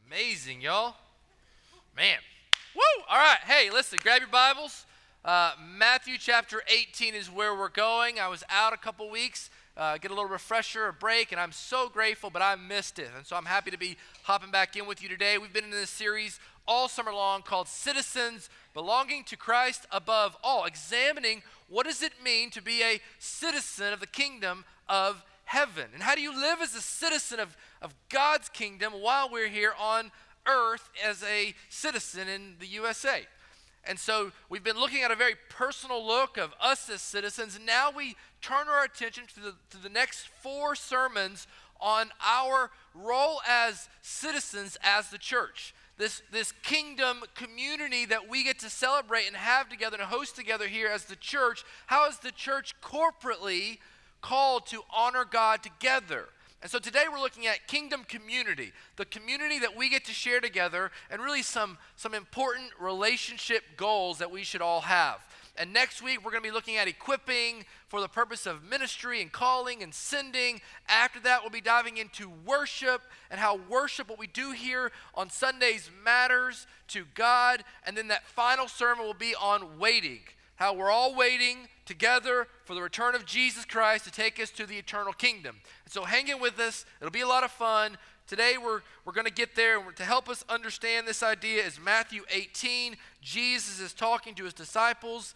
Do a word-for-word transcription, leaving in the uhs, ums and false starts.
Amazing, y'all. Man. Woo! All right. Hey, listen, grab your Bibles. Uh, Matthew chapter eighteen is where we're going. I was out a couple weeks, uh, get a little refresher, a break, and I'm so grateful, but I missed it. And so I'm happy to be hopping back in with you today. We've been in this series all summer long called Citizens Belonging to Christ Above All, examining what does it mean to be a citizen of the kingdom of heaven. And how do you live as a citizen of, of God's kingdom while we're here on earth as a citizen in the U S A? And so we've been looking at a very personal look of us as citizens. And now we turn our attention to the, to the next four sermons on our role as citizens as the church. This, this kingdom community that we get to celebrate and have together and host together here as the church. How is the church corporately called to honor God together? And so today we're looking at kingdom community, the community that we get to share together, and really some, some important relationship goals that we should all have. And next week we're going to be looking at equipping for the purpose of ministry and calling and sending. After that we'll be diving into worship and how worship, what we do here on Sundays, matters to God. And then that final sermon will be on waiting, how we're all waiting together for the return of Jesus Christ to take us to the eternal kingdom. And so hang in with us. It'll be a lot of fun. Today we're, we're going to get there, and to help us understand this idea is Matthew eighteen. Jesus is talking to his disciples,